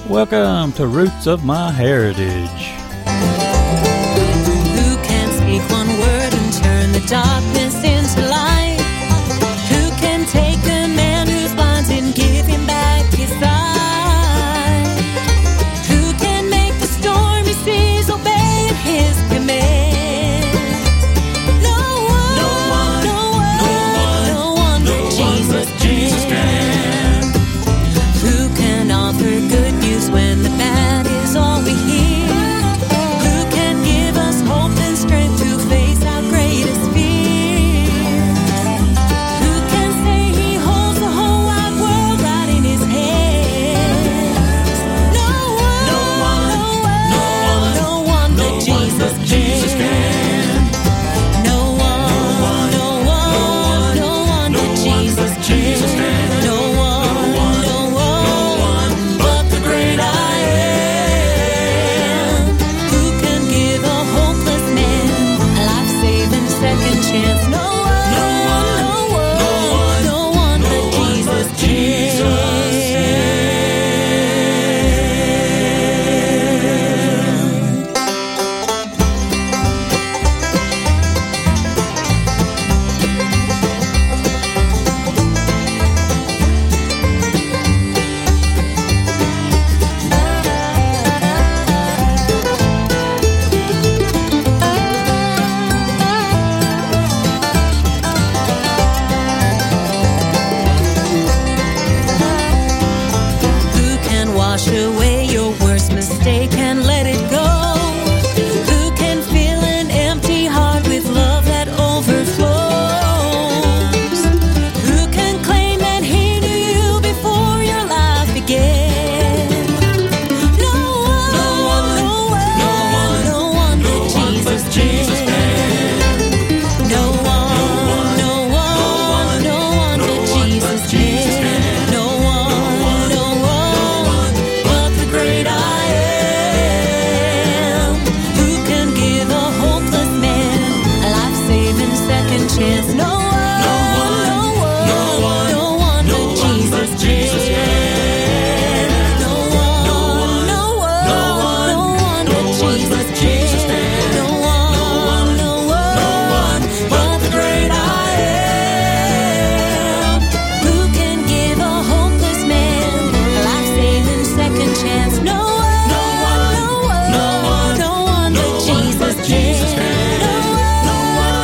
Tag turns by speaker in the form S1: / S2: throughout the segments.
S1: Welcome to Roots of My Heritage.
S2: Who can speak one word and turn the darkness into light? Who can take a man who's blind and give him back his sight? Who can make the stormy seas obey his command? No one, no one, no one, no one, no one but Jesus can. Who can offer good news when the bad is all we hear? Who can give us hope and strength to face our greatest fears? Who can say he holds the whole wide world right in his hands? No one, no one, no one, no one, no one but Jesus can. No one, no one, no one but Jesus can. No one, no one but the great I am. Who can give a hopeless man a life-saving second chance? No one, no one, no one but Jesus can. Who can wash away your worst mistake and let it go? Who can fill an empty heart with love that overflows? Who can claim that he knew you before your life began? No one, no one, no one, no one but Jesus can. No one, no one, no one but Jesus can. No one, no one but the great I am. Who can give a hopeless man a life-saving second chance? No one, no one, no one but Jesus can. No one, no one but Jesus can. No one, no one but the great I am. Who can give a hopeless man a life-saving second chance? No one, no one but Jesus can. No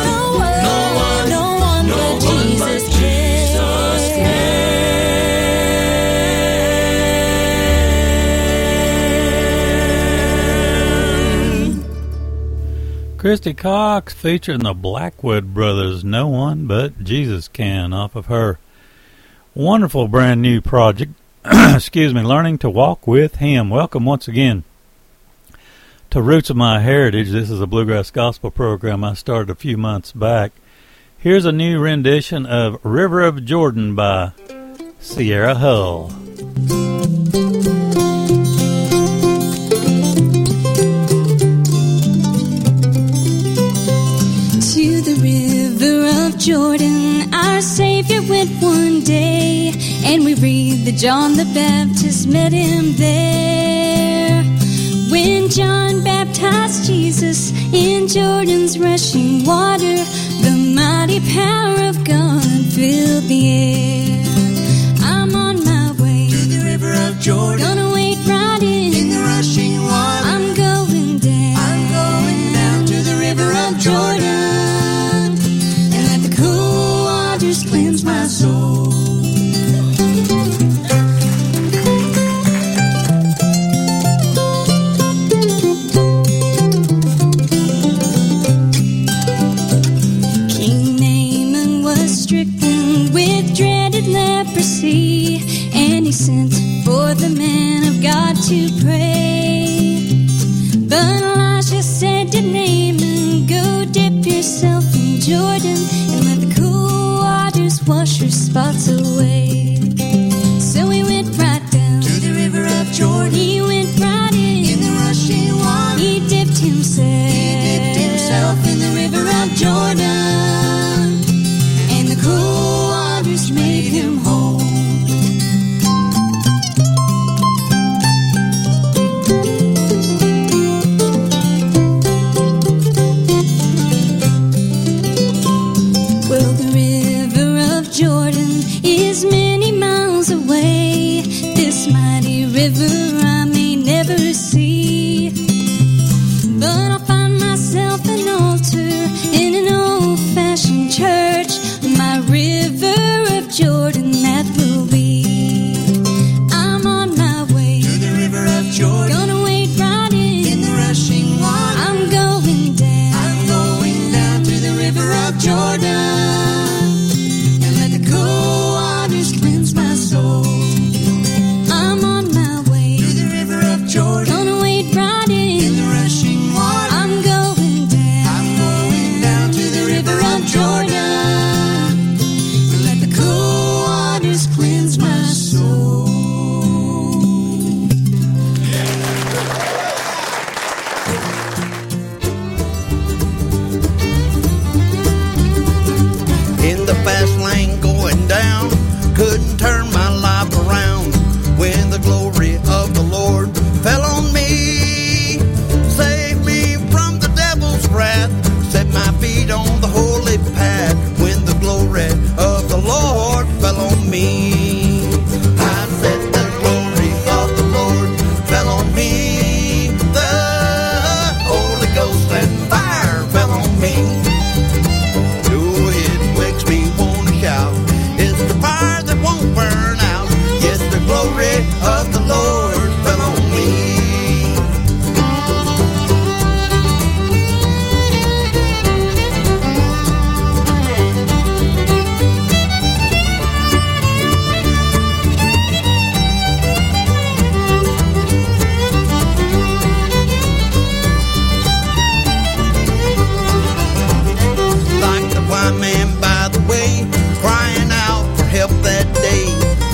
S2: one but Jesus can.
S1: Christy Cox featuring the Blackwood Brothers, No One But Jesus Can, off of her wonderful brand new project, Learning to Walk with Him. Welcome once again to Roots of My Heritage. This is a bluegrass gospel program I started a few months back. Here's a new rendition of River of Jordan by Sierra Hull.
S3: To the river of Jordan, our Savior went one day, and we read that John the Baptist met him there. When John baptized Jesus in Jordan's rushing water, the mighty power of God filled the air. I'm on my way
S4: To the river of Jordan,
S3: gonna wade right
S4: in the rushing water,
S3: I'm going down.
S4: I'm going down to the river of Jordan,
S3: And let the cool waters cleanse my soul. King Naaman was stricken with dreaded leprosy, and he sent for the man of God to pray. But Elisha said to Naaman, go dip yourself in Jordan, and let the cool waters wash your spots away. So he went right down
S4: to the river of Jordan,
S3: He went right
S4: in the rushing water,
S3: He dipped himself
S4: in the river of Jordan,
S3: and the cool waters made him whole.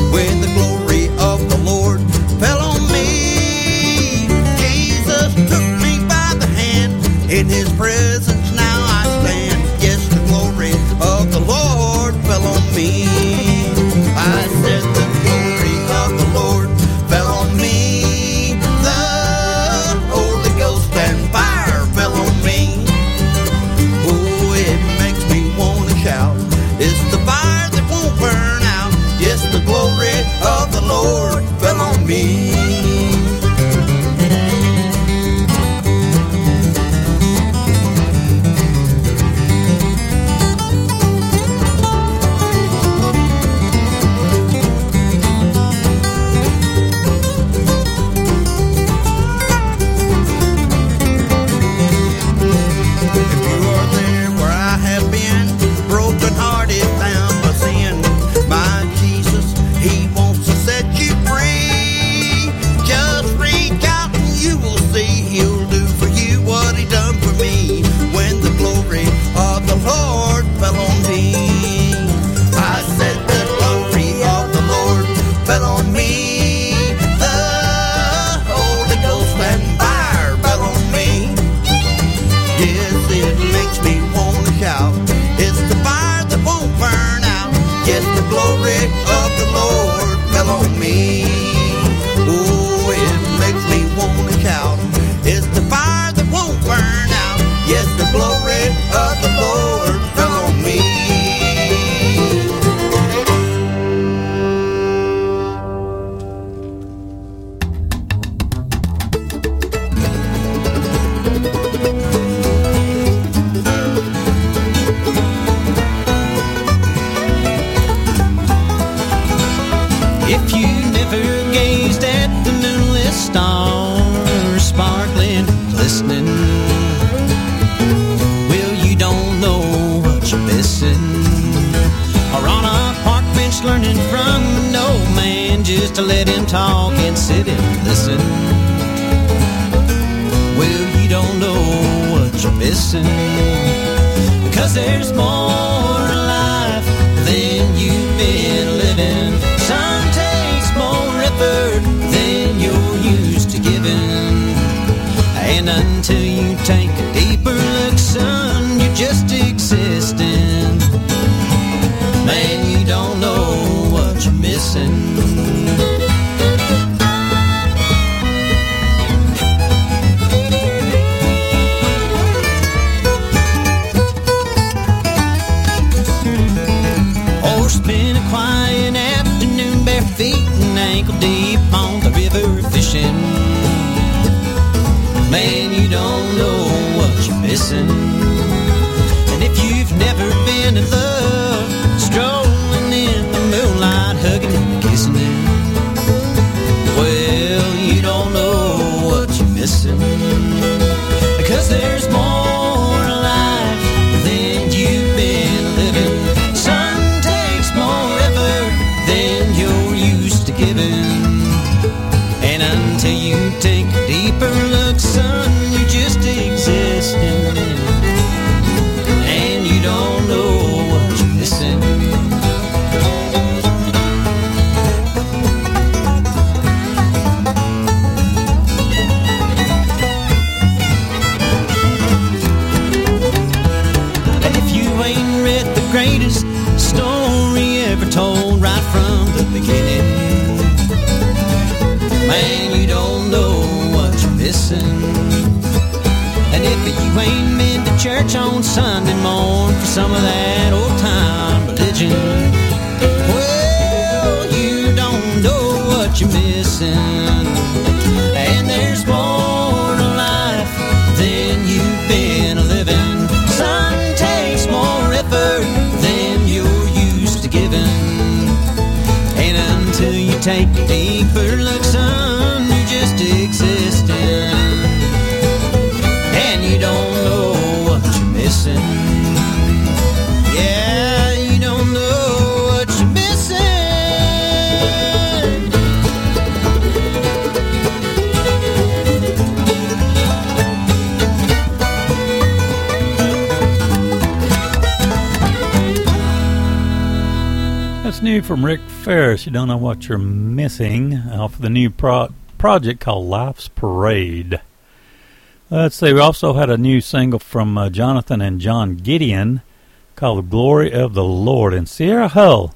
S5: when the glory of the Lord fell on me. Jesus took me by the hand, in his presence now I stand. Yes, the glory of the Lord fell on me. I said the glory of the Lord fell on me. The Holy Ghost and fire fell on me. Oh, it makes me want to shout. It's the fire that won't burn out. Yes, the glory of the Lord fell on me.
S6: To let him talk and sit and listen. Well, you don't know what you're missing, 'cause there's more to life than you've been living. Some takes more effort than you're used to giving, and until you take a deeper look, son, you're just existing. Man, you don't know what you're missing. Deep on the river fishing. Man, you don't know what you're missing. And if you've never been in love, strolling in the moonlight, hugging and kissing him, well, you don't know what you're missing, because there's more to life than you've been living. Some takes more effort than you're used to giving. And until you take a deeper look, son, you're just existing. And you don't know what you're missing. And if you ain't read the greatest story ever told right from the beginning, man, you don't know what you're missing. And if you ain't been to church on Sunday morning for some of that old-time religion, well, you don't know what you're missing. And there's more to life than you've been living. Some takes more effort than you're used to giving. And until you take a deeper look, son, you're just existing. And you don't know what you're missing. Yeah, you don't know what you're missing.
S1: new from Rick Ferris, You Don't Know What You're Missing, off the new project called Life's Parade. Let's see, we also had a new single from Jonathan and John Gideon called The Glory of the Lord. And Sierra Hull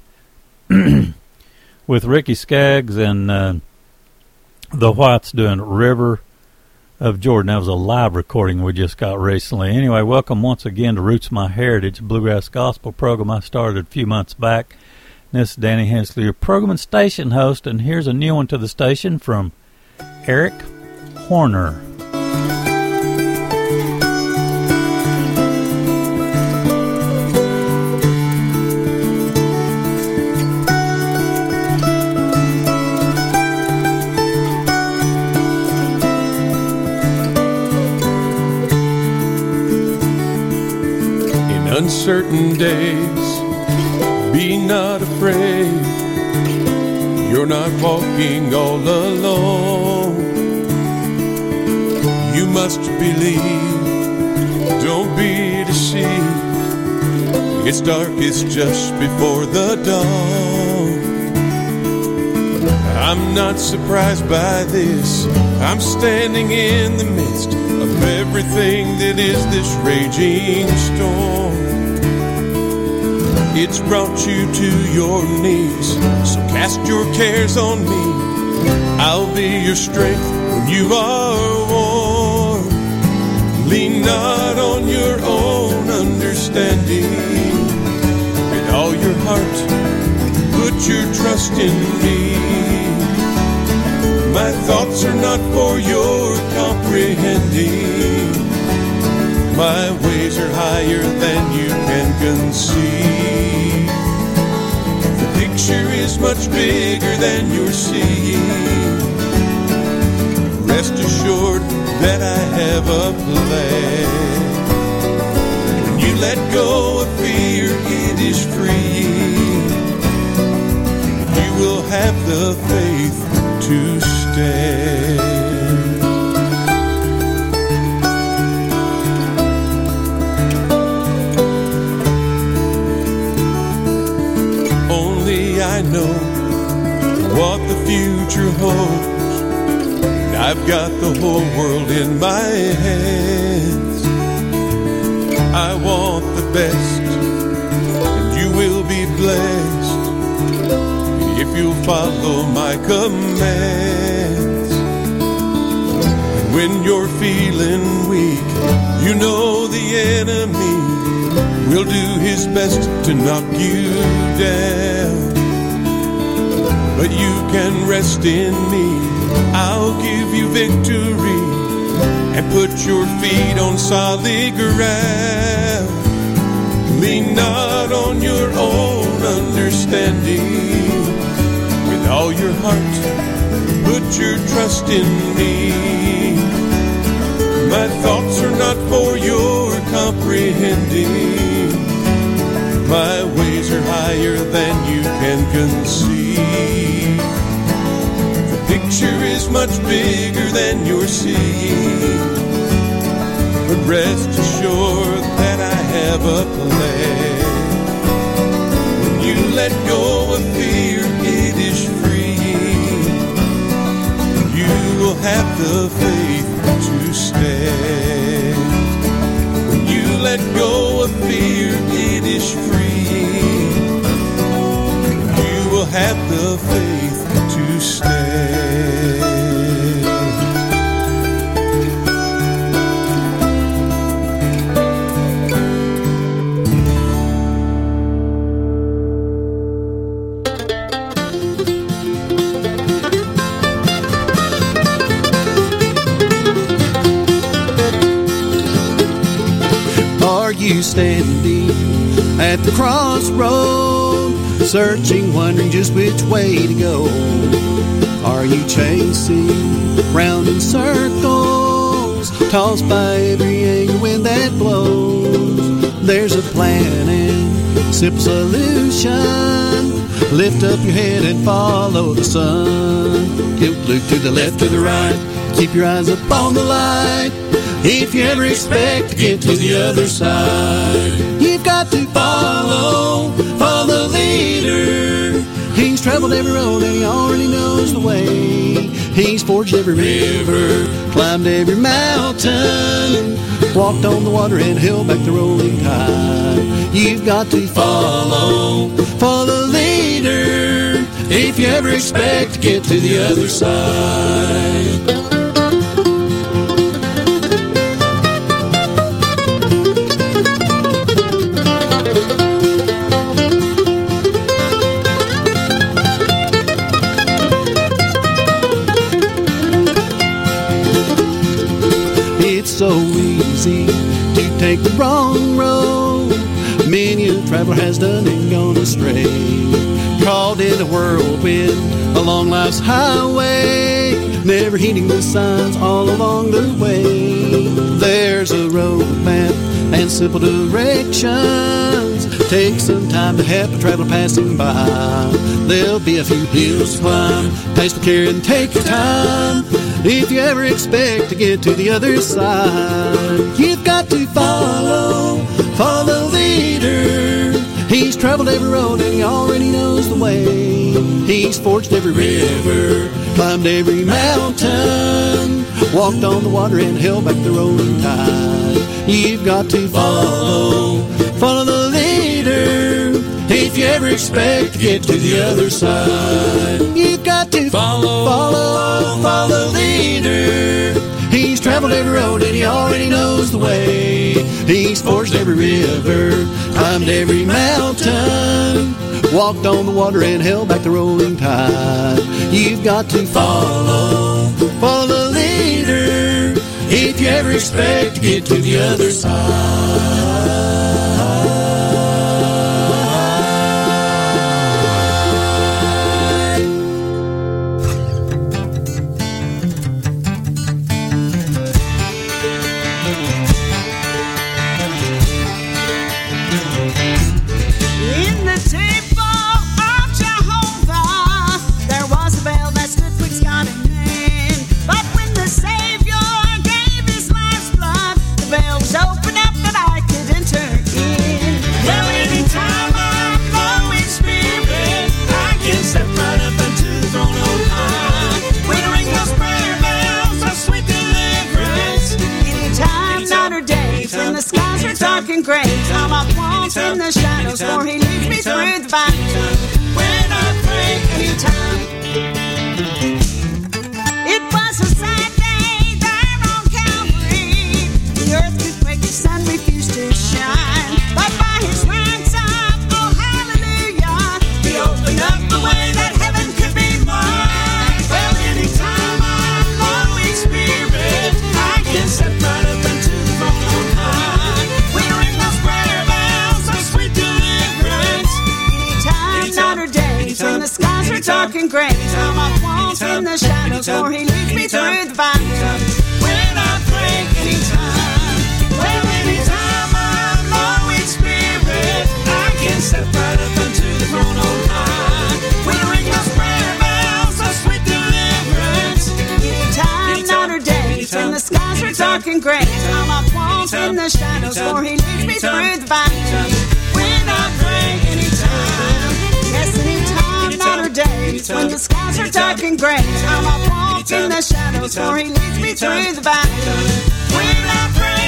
S1: with Ricky Skaggs and the Whites doing River of Jordan. That was a live recording we just got recently. Anyway, welcome once again to Roots My Heritage, bluegrass gospel program I started a few months back. This is Danny Hensley, your program and station host, and here's a new one to the station from Eric Horner.
S7: Uncertain days, be not afraid. You're not walking all alone. You must believe, don't be deceived. It's darkest just before the dawn. I'm not surprised by this. I'm standing in the midst of everything that is this raging storm. It's brought you to your knees, so cast your cares on me. I'll be your strength when you are worn. Lean not on your own understanding. With all your heart, put your trust in me. My thoughts are not for your comprehending. My ways are higher than you can conceive. The picture is much bigger than you're seeing. Rest assured that I have a plan. When you let go of fear, it is freeing. You will have the faith to stand. I know what the future holds. I've got the whole world in my hands. I want the best, and you will be blessed if you'll follow my commands. And when you're feeling weak, you know the enemy will do his best to knock you down. But you can rest in me. I'll give you victory and put your feet on solid ground. Lean not on your own understanding. With all your heart, put your trust in me. My thoughts are not for your comprehending. My ways are higher than you can conceive. The picture is much bigger than you're seeing. But rest assured that I have a plan. When you let go of fear, it is free. You will have the faith to stand. When you let go of fear, it is free. You will have the faith to stand.
S8: Are you standing at the crossroad, searching, wondering just which way to go? Are you chasing round in circles, tossed by every angry wind that blows? There's a plan and simple solution. Lift up your head and follow the sun. Don't look to the left or the right. Keep your eyes up on the light. If you ever expect to get to the other side, you've got to follow the leader. He's traveled every road and he already knows the way. He's forged every river, climbed every mountain, walked on the water and held back the rolling tide. You've got to follow the leader if you ever expect to get to the other side. So easy to take the wrong road. Many a traveler has done and gone astray, caught in a whirlwind along life's highway, never heeding the signs all along the way. There's a road map and simple directions. Take some time to help a traveler passing by. There'll be a few hills to climb. Pace with care and take your time if you ever expect to get to the other side. You've got to follow the leader. He's traveled every road and he already knows the way. He's forged every river, climbed every mountain, walked on the water and held back the rolling tide. You've got to follow the leader if you ever expect to get to the other side. You've got to follow the leader. He's traveled every road and he already knows the way. He's forged every river, climbed every mountain, walked on the water and held back the rolling tide. You've got to follow the leader if you ever expect to get to the other side.
S9: Great, I'm up walks in the shadows, for he leads me through the valley. When I pray anytime. It was a sad day there on Calvary. The earth could break, the sun refused to shine. But by his ransom, oh hallelujah, he opened up the way that heaven could be mine. Well, anytime I'm low in spirit, I can step right up into the throne on high. When the skies are dark and gray, I'm up walls in the shadows, for he leads me through the valley. When I pray anytime, well, anytime I'm low in spirit, I can step right up into the throne on high. When I ring those prayer bells of sweet deliverance, anytime, night or day, when the skies are dark and gray, I'm up walls in the shadows, for he leads me through the valley. When I pray anytime, yes, anytime, night or day, when the skies are dark and gray, I'm up walk in the shadows, for he leads me through the valley. When I pray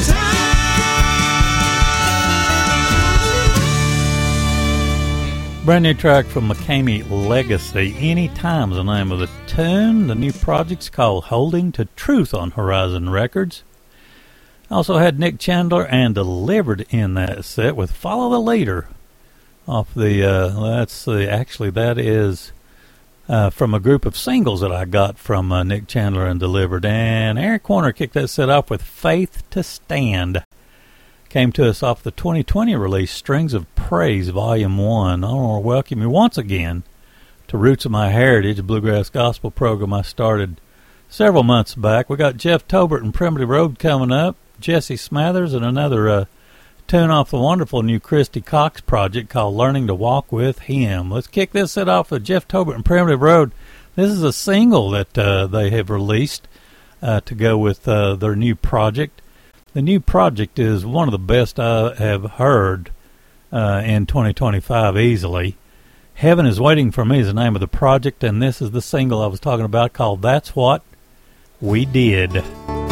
S9: anytime.
S1: Brand new track from McCamey, Legacy. Anytime's the name of the tune. The new project's called Holding to Truth on Horizon Records. Also had Nick Chandler and Delivered in that set with Follow the Leader. Off the that is from a group of singles that I got from Nick Chandler and Delivered. And Eric Warner kicked that set off with Faith to Stand. Came to us off the 2020 release, Strings of Praise, Volume 1. I want to welcome you once again to Roots of My Heritage, a bluegrass gospel program I started several months back. We got Jeff Tobert and Primitive Road coming up, Jesse Smathers, and another tune off the wonderful new Christy Cox project called Learning to Walk with Him. Let's kick this set off with Jeff Tobert and Primitive Road. This is a single that they have released to go with their new project. The new project is one of the best I have heard in 2025 easily. Heaven is Waiting for Me is the name of the project, and this is the single I was talking about called That's What We Did.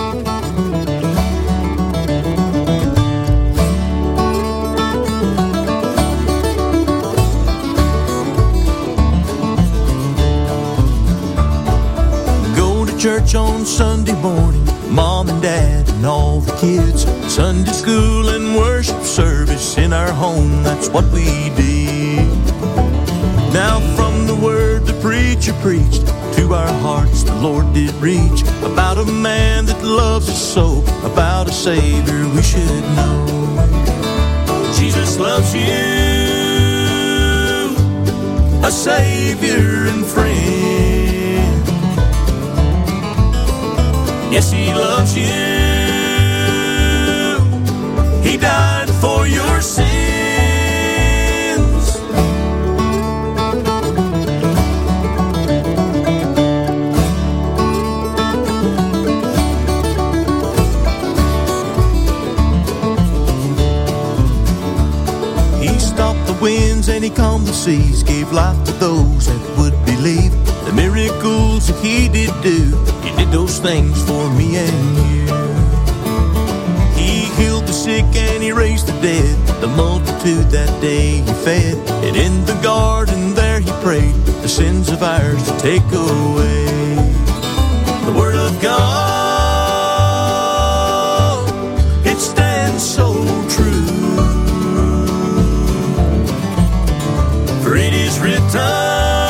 S6: Church on Sunday morning, Mom and Dad and all the kids, Sunday school and worship service in our home, that's what we did. Now from the word the preacher preached, to our hearts the Lord did reach, about a man that loves us so, about a Savior we should know. Jesus loves you, a Savior and friend. Yes, He loves you. He died for your sins. He stopped the winds and He calmed the seas, gave life to those that would believe. The miracles that He did do, He did those things for me and you. He healed the sick and He raised the dead, the multitude that day He fed. And in the garden there He prayed, the sins of ours to take away. The Word of God, it stands so true, for it is written,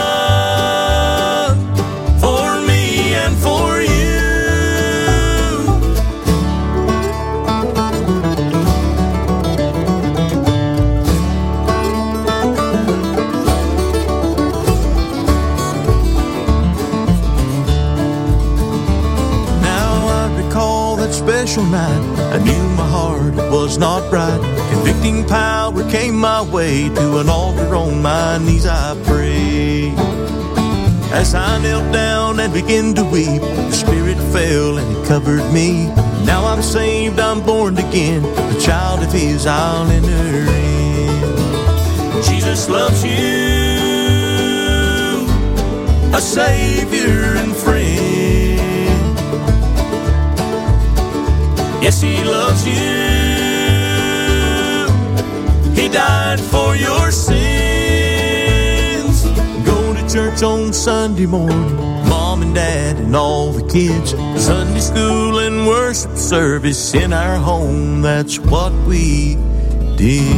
S6: special night. I knew my heart was not right. Convicting power came my way. To an altar on my knees I prayed. As I knelt down and began to weep, the Spirit fell and He covered me. Now I'm saved, I'm born again, a child of His, I'll enter in. Jesus loves you, a Savior and friend. Yes, He loves you. He died for your sins. Go to church on Sunday morning, Mom and Dad and all the kids, Sunday school and worship service in our home, that's what we did.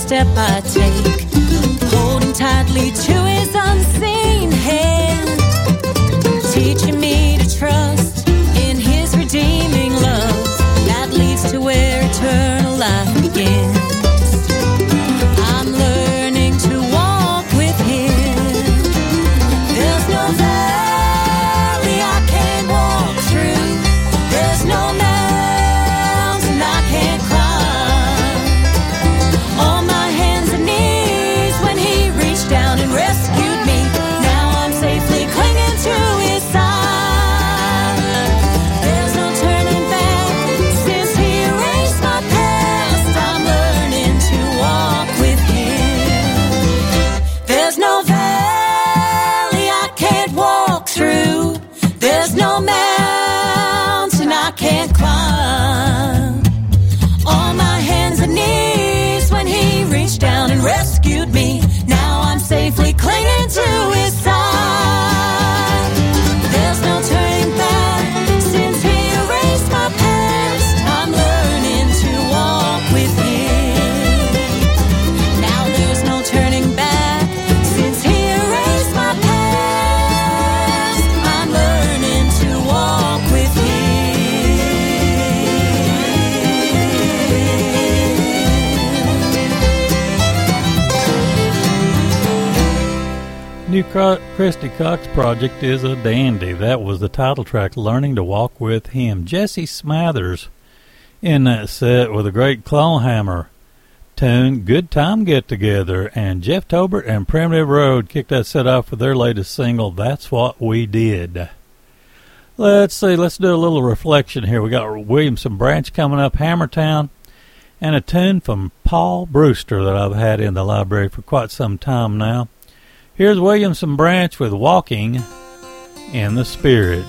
S2: step I take, holding tightly to his unseen hand, teaching me to trust in his redeeming love that leads to where eternal life begins. I'm learning to walk with him. There's no valley I can't walk through. There's no mountain I can't climb. On my hands and knees when he reached down and rescued me, now I'm safely clinging to his side. There's no turning back since he erased my past. I'm learning to walk with him. There's no valley I can't walk through. There's no mountain I can't climb. On my hands and knees when he reached down and rescued me, now I'm safely clinging to his side. There's no turning back since he erased my past. I'm learning to walk with him. Now there's no turning back since he erased my past. I'm learning to walk with him.
S1: New Christy Cox project is a dandy. That was the title track, Learning to Walk With Him. Jesse Smathers in that set with a great Clawhammer tune, Good Time Get Together. And Jeff Tobert and Primitive Road kicked that set off with their latest single, That's What We Did. Let's see, let's do a little reflection here. We got Williamson Branch coming up, Hammertown, and a tune from Paul Brewster that I've had in the library for quite some time now. Here's Williamson Branch with Walking in the Spirit.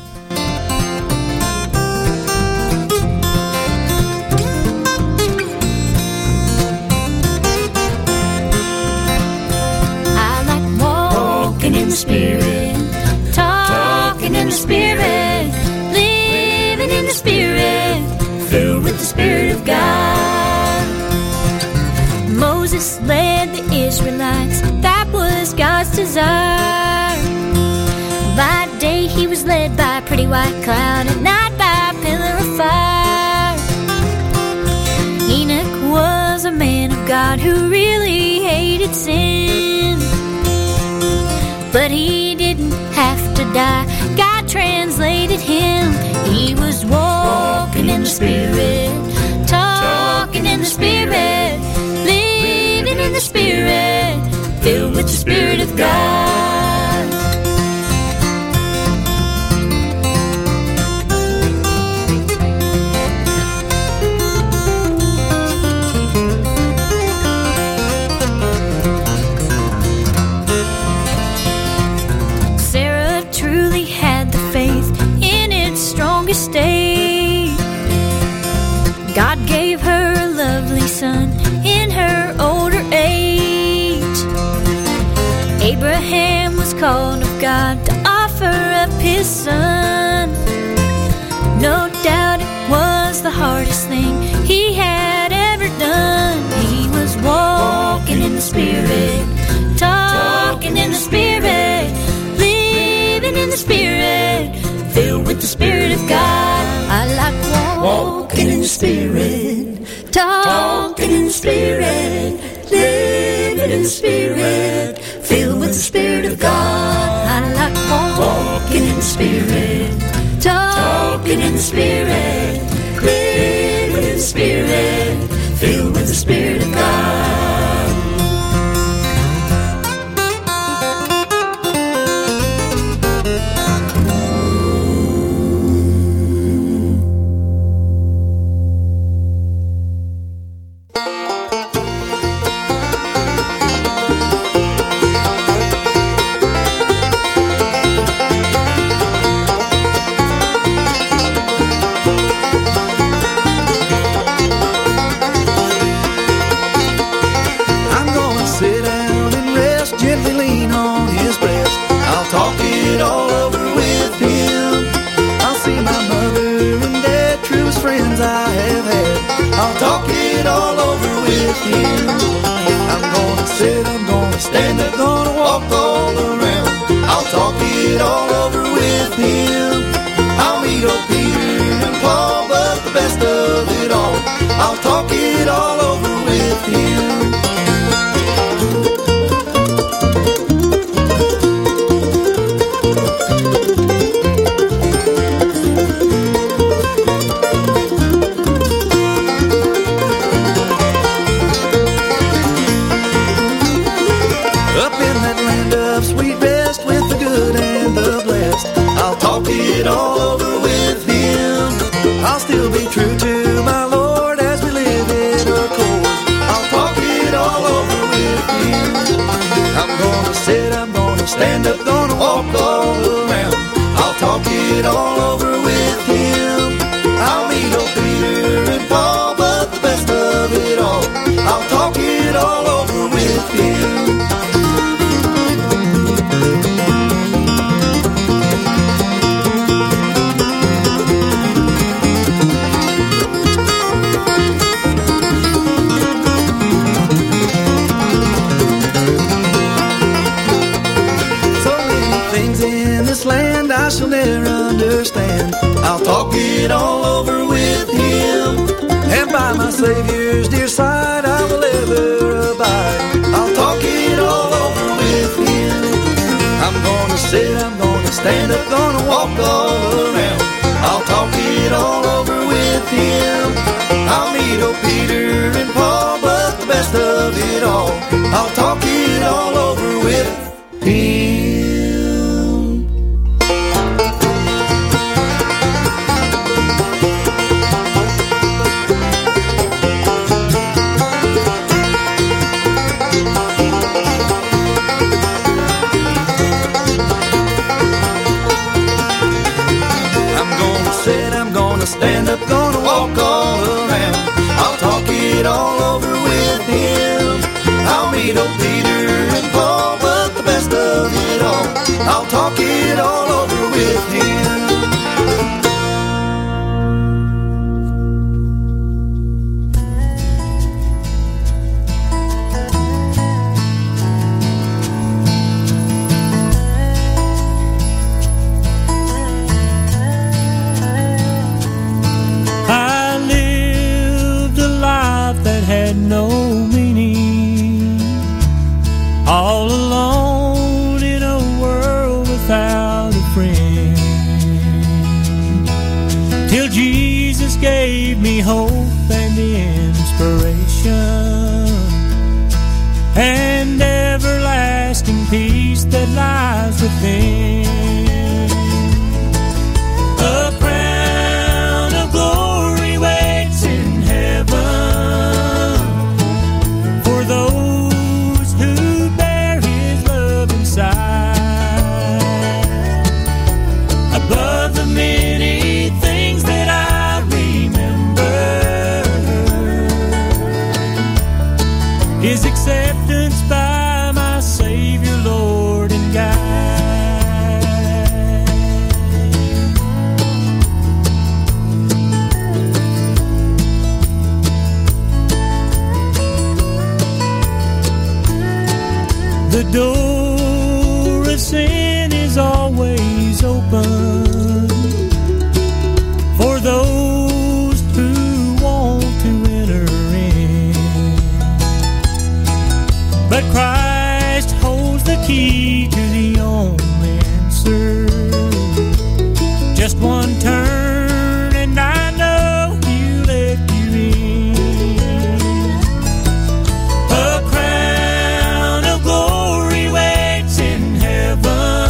S3: I like walking in the Spirit, talking in the Spirit, living in the Spirit, filled with the Spirit of God. Moses led the Israelites, that was God's desire. By day he was led by a pretty white cloud, at night by a pillar of fire. Enoch was a man of God who really hated sin, but he didn't have to die. God translated him. He was walking in the Spirit, talking in the Spirit, living in the Spirit, filled with the Spirit of God. Sarah truly had the faith in its strongest state. God gave her a lovely son in her older age. Abraham was called of God to offer up his son. No doubt it was the hardest thing he had ever done. He was walking in the Spirit, talking in the Spirit, living in the Spirit, filled with the Spirit of God. I like walking in the Spirit, talking in the Spirit, living in the Spirit, filled with the Spirit of God. I like walking in the Spirit, talking in the Spirit, living in the Spirit, filled with the Spirit of God.
S5: I'll talk it all over with him.
S6: stand up, gonna walk all around. I'll talk it all over with him. I'll meet old Peter and Paul, but the best of it all, I'll talk it all over with him. It all over with him. I'll still be true to my Lord as we live in our court. I'll talk it all over with him. I'm gonna sit, I'm gonna stand up, gonna walk all around. I'll talk it all over with him. I'll meet old Peter and Paul, but the best of it all, I'll talk it all over with him. Land I shall never understand. I'll talk it all over with him, and by my Savior's dear side I will ever abide. I'll talk it all over with him. I'm gonna sit, I'm gonna stand up, gonna walk all around. I'll talk it all over with him. I'll meet old Peter and Paul, but the best of it all, I'll talk it all over with him. Stand up, gonna walk all around. I'll talk it all over with him. I'll meet old Peter and Paul, but the best of it all, I'll talk it all over with him.
S10: No meaning, all alone in a world without a friend, till Jesus gave me hope and inspiration and everlasting peace that lies within. A crown of glory waits in heaven those who bear his love inside. Above the many things that I remember, his acceptance by my Savior, Lord and guide. The door of sin is always open for those who want to enter in, but Christ holds the key to the only answer. Just one turn and I know he'll let you in. A crown of glory waits in heaven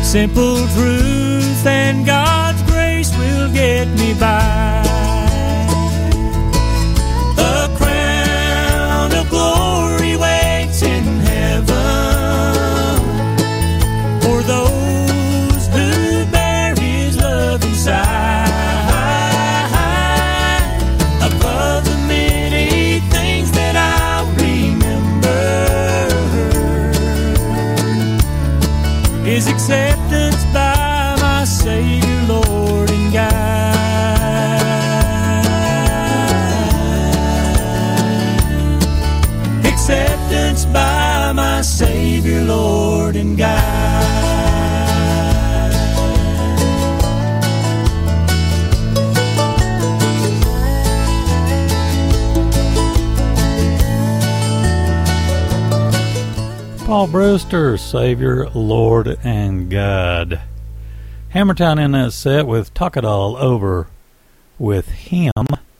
S10: Simple truth and God's grace will get me by. A crown of glory waits in heaven for those who bear His love inside. Above the many things that I'll remember is acceptance by my Savior, Lord, and guide. Acceptance by my Savior, Lord, and guide.
S1: Paul Brewster, Savior, Lord, and God. Hammertown in that set with Talk It All Over with Him.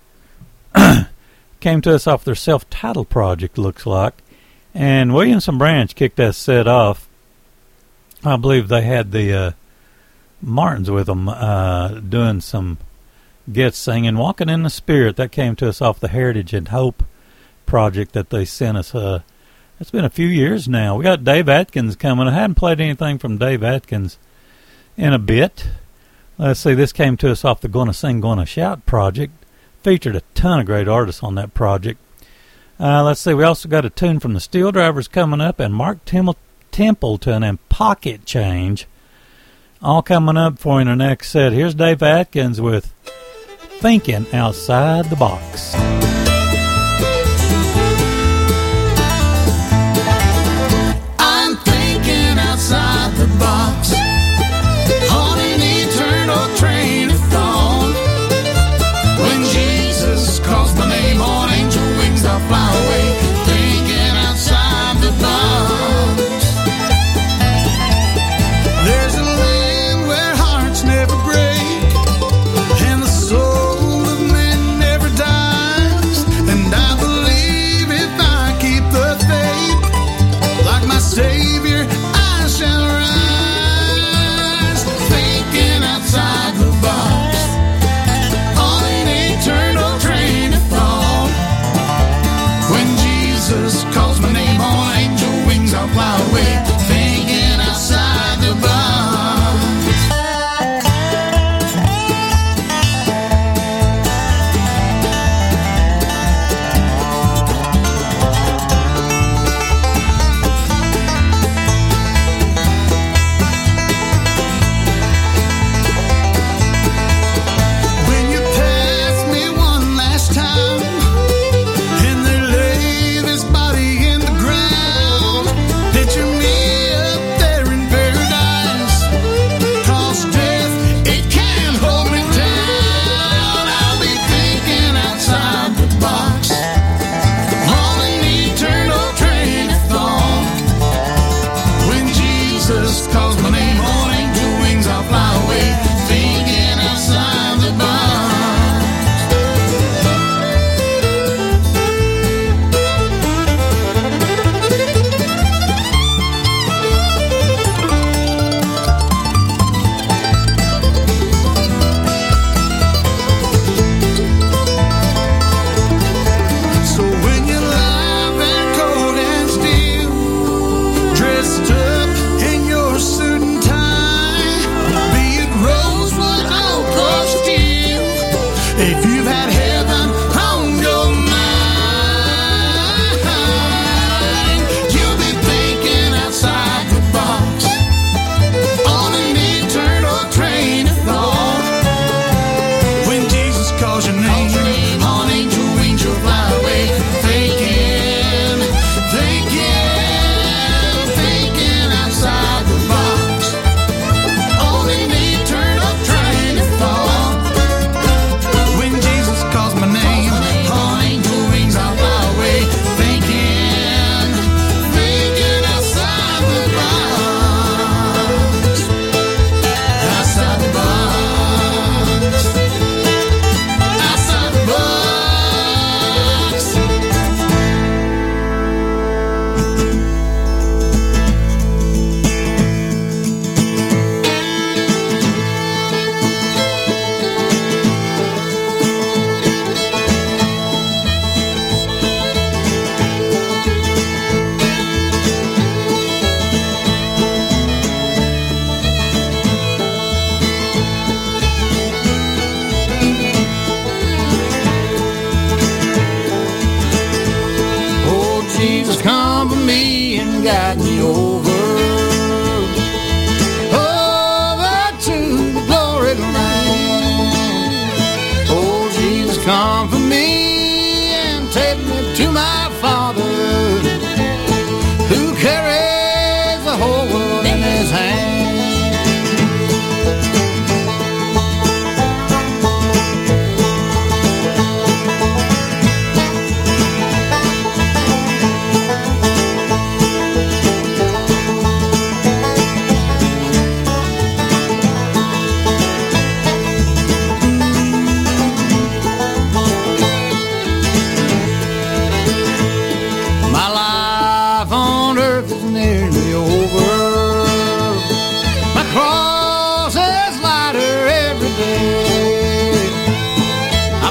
S1: Came to us off their self-titled project, looks like. And Williamson Branch kicked that set off. I believe they had the Martins with them doing some guest singing. Walking in the Spirit, that came to us off the Heritage and Hope project that they sent us. It's been a few years now. We got Dave Atkins coming. I hadn't played anything from Dave Atkins in a bit. Let's see, this came to us off the Gonna Sing, Gonna Shout project. Featured a ton of great artists on that project. Let's see, we also got a tune from the Steel Drivers coming up, and Mark Templeton and Pocket Change. All coming up for you in the next set. Here's Dave Atkins with Thinking Outside the Box.
S4: Outside the box on an eternal train of thought. When Jesus calls my name on angel wings, I'll fly away, thinking outside the box. There's a land where hearts never break and the soul of man never dies.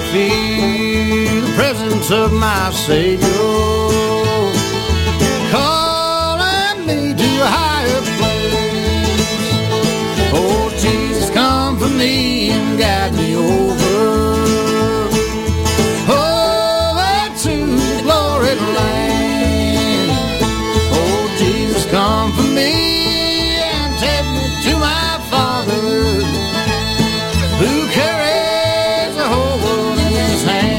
S8: feel the presence of my Savior calling me to a higher place. Oh, Jesus, come for me and guide me over to the glory land. Oh, Jesus, come for me and take me to my Father who carries the whole world in his hand.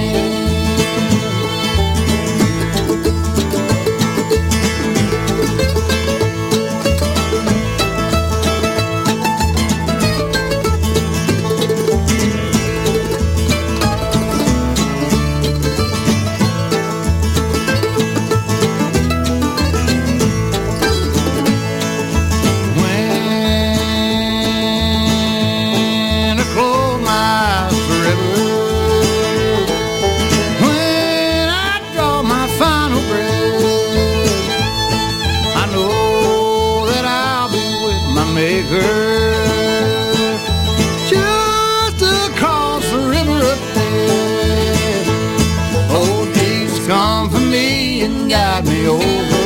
S8: Just across the river up there. Oh, Jesus, come for me and guide me over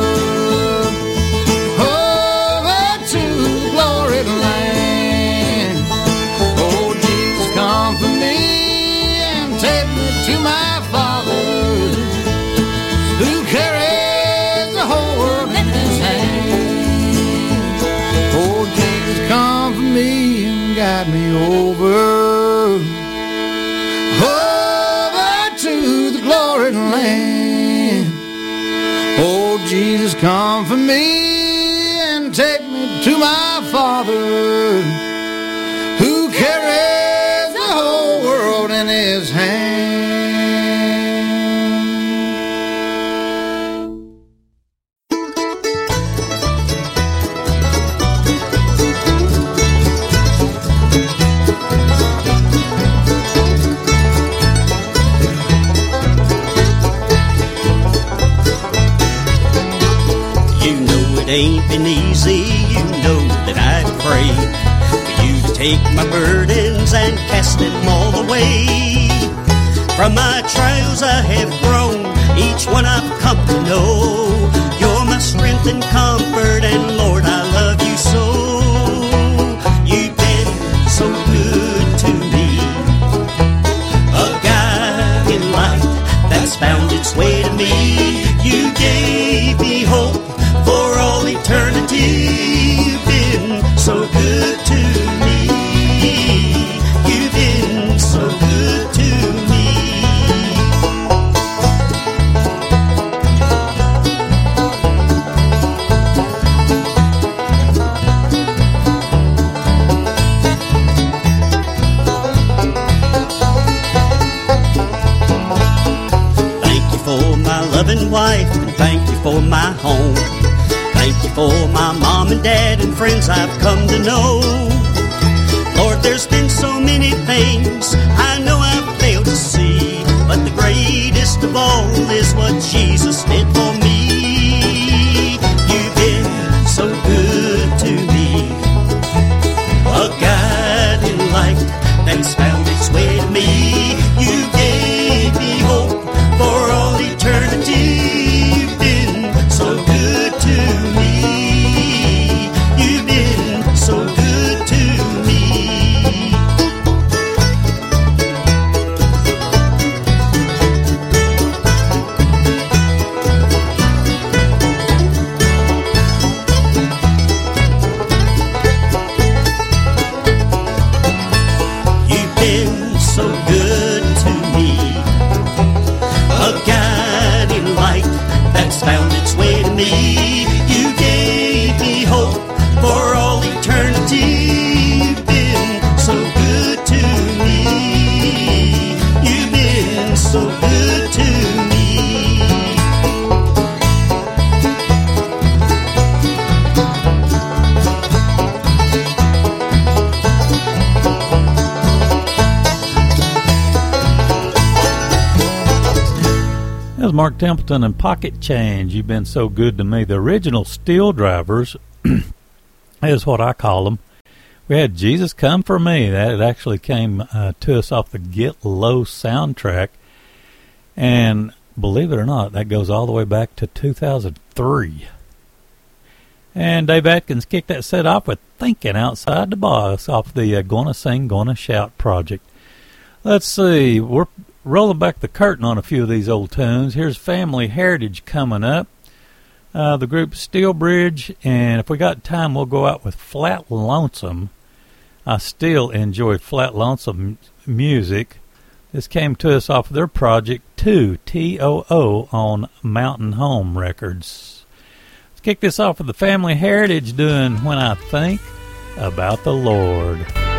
S8: to the glory land. Oh, Jesus, come for me and take me to my Father who carries the whole world in his hand. Oh, Jesus, come for me and guide me over to the glory land. Oh, Jesus, come for me and take me to my Father who carries the whole world in his hand.
S11: It ain't been easy, you know that I'd pray for you to take my burdens and cast them all away. From my trials I have grown, each one I've come to know. You're my strength and comfort, and Lord, I love you so. You've been so good to me, a guiding light that's found its way to me. You gave me hope for all eternity. You've been so good to me. You've been so good to me. Thank you for my loving wife, and thank you for my home. Thank you for my mom and dad and friends I've come to know. Lord, there's been so many things I know I've failed to see, but the greatest of all is what Jesus did for me. You've been so good to me, a guiding light that's found its way to me. You gave me hope for all eternity. You've been so good to me. You've been so good to me. You've been so good to me, a guiding light that's found its way to me. You gave me hope for all eternity. You've been so good to me. You've been so good to me.
S1: That was Mark Templeton and Pocket Change. You've been so good to me. The original Steel Drivers is what I call them. We had Jesus Come For Me. That actually came to us off the Get Low soundtrack. And believe it or not, that goes all the way back to 2003. And Dave Atkins kicked that set off with Thinking Outside the Box off the Gonna Sing, Gonna Shout project. Let's see, we're rolling back the curtain on a few of these old tunes. Here's Family Heritage coming up. The group Steel Bridge, and if we got time, we'll go out with Flat Lonesome. I still enjoy Flat Lonesome music. This came to us off of their project 2, T-O-O, on Mountain Home Records. Let's kick this off with the Family Heritage doing When I Think About the Lord.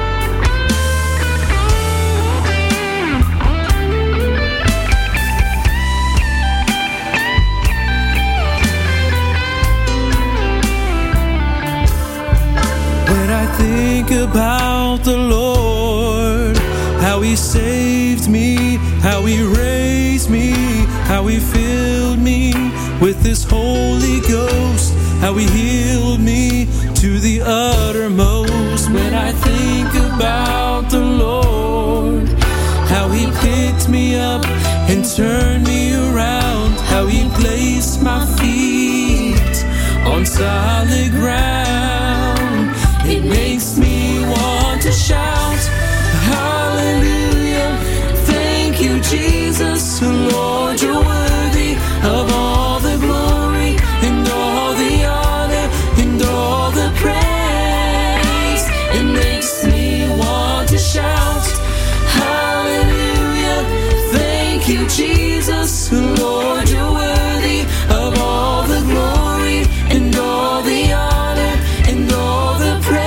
S12: When I think about the Lord, how He saved me, how He raised me, how He filled me with His Holy Ghost, how He healed me to the uttermost. When I think about the Lord, how He picked me up and turned me around, how He placed my feet on solid ground, it makes me want to shout, hallelujah, thank you, Jesus, Lord, you're worthy of all the glory and all the honor and all the praise. It makes me want to shout, hallelujah, thank you, Jesus, Lord, you're worthy of all the glory and all the honor and all the praise.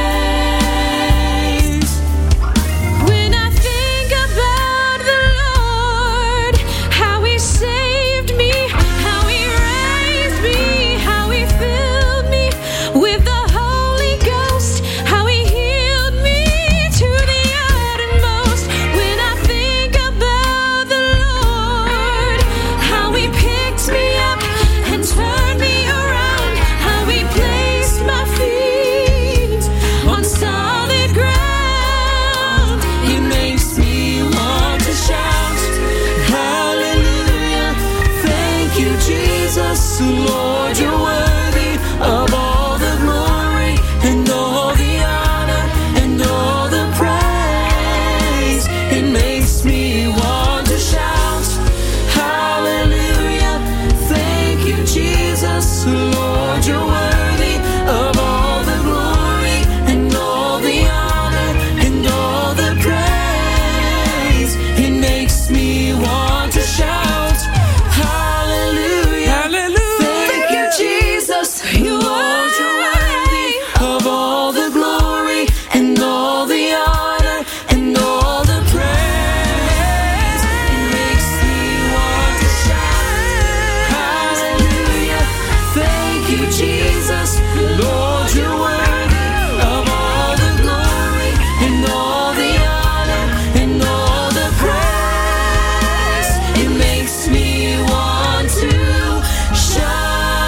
S2: When I think about the Lord, how He saved me, how He raised me, how He filled me with the Holy Ghost, how He healed me to the uttermost. When I think about the Lord, how He picked me up and turned me around, how He placed my feet on solid ground, it makes me want to shout,
S12: Hallelujah, thank you, Jesus, Lord, you're worthy of all the glory and all the honor and all the praise. It makes me want to shout, hallelujah, thank you, Jesus, Lord, you're worthy of all the glory and all the honor and all the praise. It makes me want to shout, hallelujah, hallelujah, thank you, Jesus, Lord, you're worthy of all the glory and all the honor and all the praise. It makes me want to shout, hallelujah, thank you, Jesus, Lord, you're worthy of all the glory and all the honor and all the praise. It makes me want to shout.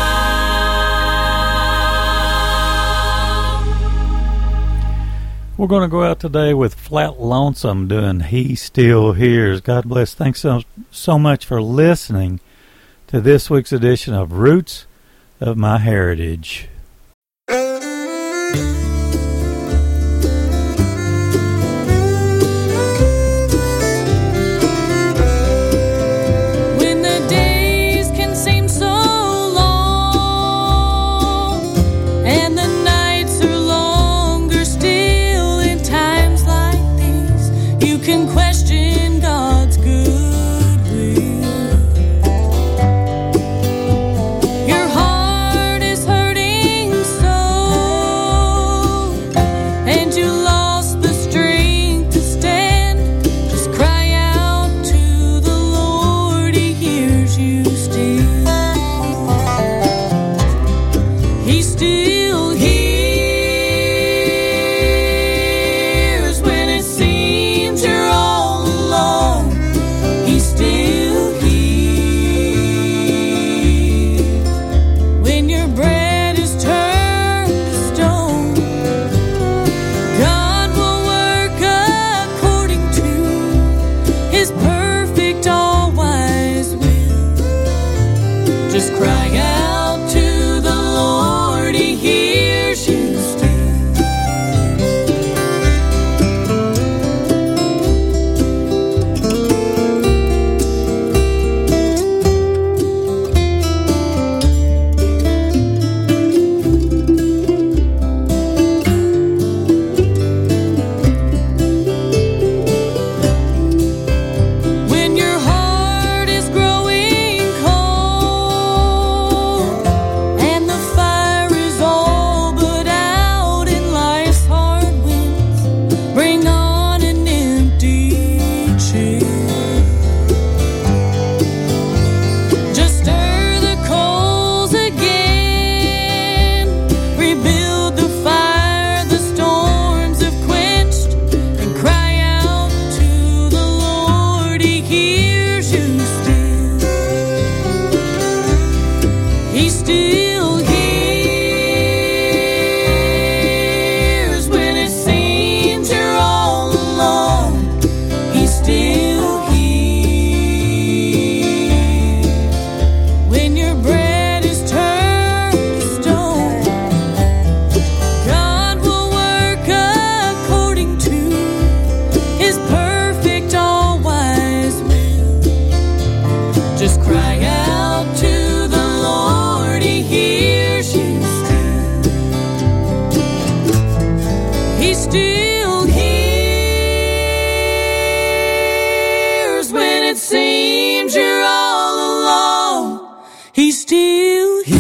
S1: We're going to go out today with Flat Lonesome doing He Still Hears. God bless. Thanks so much for listening to this week's edition of Roots of My Heritage.
S2: when the days can seem so long and the nights are longer still. In times like these, you can question God's goodwill. Your heart is hurting
S12: He's still here.